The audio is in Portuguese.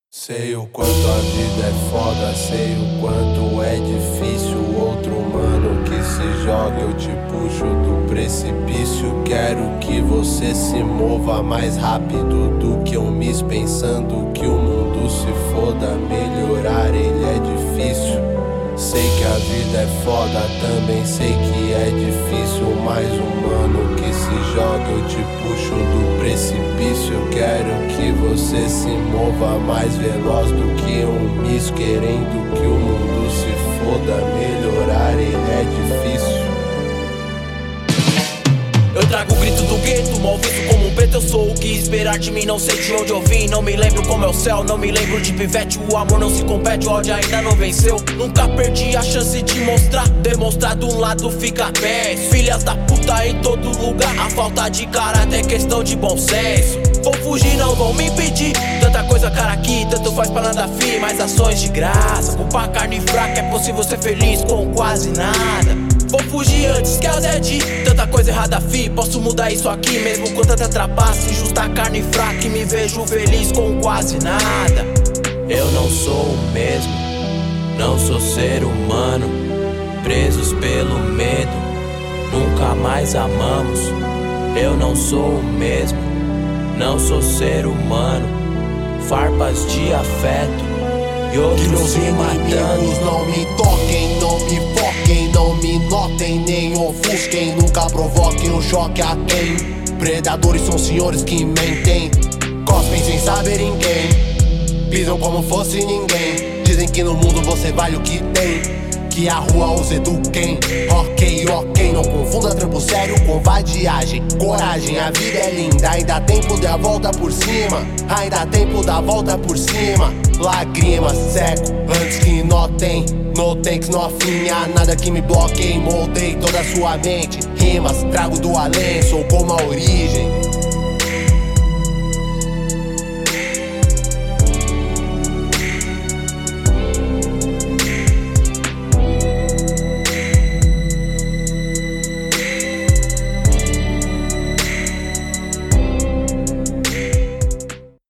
Sei o quanto a vida é foda, sei o quanto é difícil. Outro mano que se joga, eu te puxo do precipício. Quero que você se mova mais rápido do que um miss, pensando que o mundo se foda. Melhorar ele é difícil. Sei que a vida é foda, também sei que é difícil. Mais um mano que se joga, eu te puxo do precipício. Quero que você se mova mais veloz do que um miss, querendo que o mundo se foda. Melhorar ele é difícil. Eu trago o grito do gueto, mal visto como um preto. Eu sou o que esperar de mim, não sei de onde eu vim. Não me lembro como é o céu, não me lembro de pivete. O amor não se compete, o ódio ainda não venceu. Nunca perdi a chance de mostrar. Demonstrar de um lado fica bem. Filhas da puta em todo lugar. A falta de caráter é questão de bom senso. Vou fugir, não vão me impedir. Tanta coisa cara aqui, tanto faz pra nada fim. Mais ações de graça, culpa carne fraca. É possível ser feliz com quase nada. Vou fugir antes que a Zed. Tanta coisa errada, fi, posso mudar isso aqui. Mesmo com tanta trapaça, injusta carne fraca. E me vejo feliz com quase nada. Eu não sou o mesmo, não sou ser humano. Presos pelo medo, nunca mais amamos. Eu não sou o mesmo, não sou ser humano. Farpas de afeto e outros me matando. Não me toquem, não me foquem, não me notem, nem ofusquem. Nunca provoquem um choque a quem. Predadores são senhores que mentem, cospem sem saber em quem, pisam como fosse ninguém. Dizem que no mundo você vale o que tem, que a rua os eduquem. Ok, não confunda trampo sério com vadiagem. Coragem, a vida é linda, ainda há tempo de a volta por cima. Ainda há tempo da volta por cima. Lágrimas, seco, antes que notem. No takes, no afinha, nada que me bloqueie. Moldei toda a sua mente, rimas, trago do além. Sou como a origem,